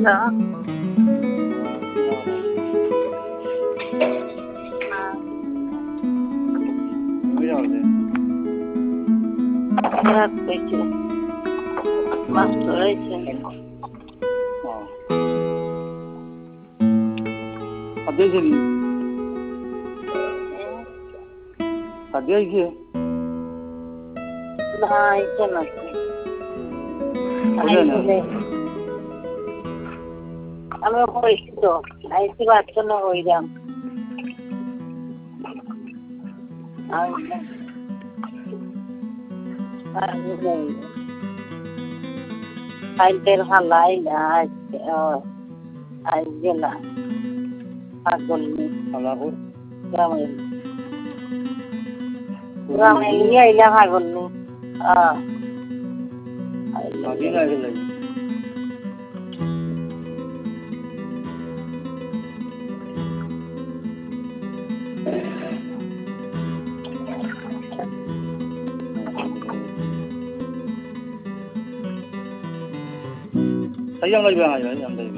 hello സദ്യ കഴിക്കേ ଆମେ କହିଛୁ ତ ଆଇସି ବାସନ ହୋଇଯାଉ ଖାଇତେ ଭଲ ଆଇଲା ଆଇଲା ପାଗଲନି ଗାମେଲି ଆଇଲା ପାଗଲନି Sayang lagi bang,